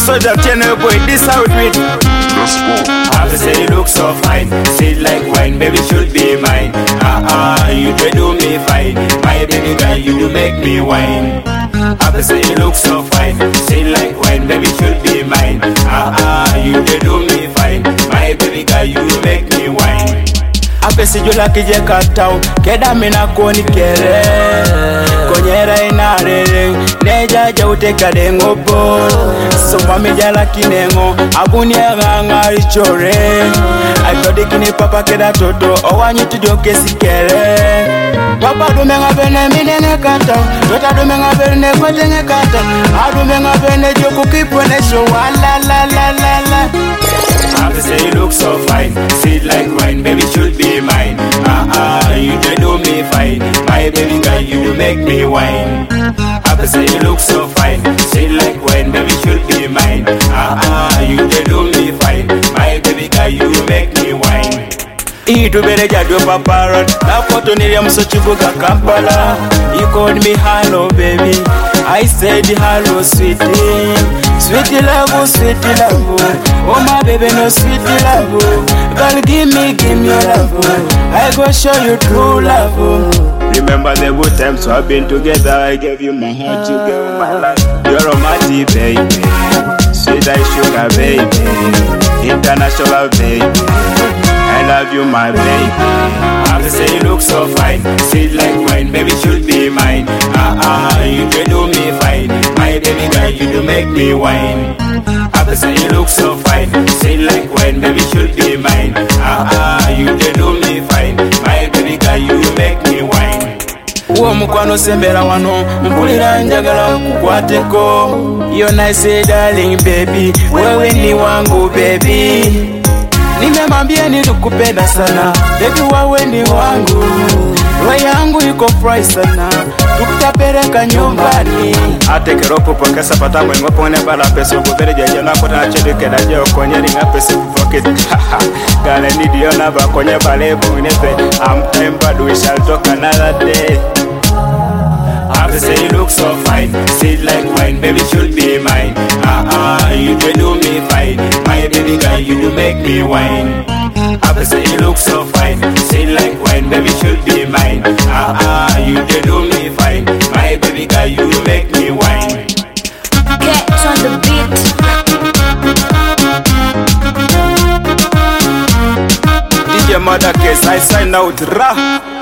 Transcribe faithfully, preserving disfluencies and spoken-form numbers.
So that you know, boy, this how it read. Let's go. I say you look so fine, sweet like wine, baby should be mine. Ah ah, you do do me fine, my baby girl, you do make me wine. I say you look so fine, sweet like wine, baby should be mine. Ah ah, you do do me fine, my baby girl, you do make me wine. Apesi jula kije katau, keda mina koni kere. Konyera inarere, neja jaute kade ngobo. Sofa mijala kinengo, abuni aganga richore. Aikodi kini papa keda toto, owanyi tujoke sikere. Papa dumenga bene minenge katau, tota dumenga bene kwetenge katau. Adumenga bene joku kipwene show, la la la la la. I say you look so fine, sweet like wine, baby should be mine. Ah ah, you do do me fine, my baby girl, you do make me wine. I say you look so fine, sweet like wine, baby should be mine. Ah ah, you do do me fine, my baby girl, you do make me wine. Itu bereja do paparon, na photo niliya msochibuka Kampala. You called me hello baby, I said hello sweetie. Sweetie love, sweetie love, oh my baby no sweetie love. Girl give me, give me your love, I go show you true love. Remember the good times we've been together, I gave you my heart, you gave me my life. You're romantic baby, sweet like sugar baby, international baby, I love you my baby. I say you look so fine, sweet like wine, baby should be mine. Ah ah, you do do me fine, my baby girl, you do make me wine. I say you look so fine, sweet like wine, baby should be mine. Ah ah, you do do me fine, my baby girl, you do make me wine. Uwo mukwano sembera wano, mpulira njagala kukwateko. You're nice darling baby, wewe ni wangu baby. Nimemwambia nilikupenda sana, baby wawe ni wangu. Roho yangu iko fry sana, tukutapeleka nyumbani. Ate keropo pokesa patamwe ngopone bala pesa ubere jaje na kota chedeke da je okonye ringa pesa pocket. Gala ni dio na ba konye bale bunebe. Am time but we shall talk another day. I say you look so fine, sweet like wine, baby should be mine. Ah ah, you do do me fine, my baby girl, you do make me wine. I say you look so fine, sweet like wine, baby should be mine. Ah ah, you do do me fine, my baby girl, you do make me wine. Get on the beat. D J Mother Case, I sign out, rah.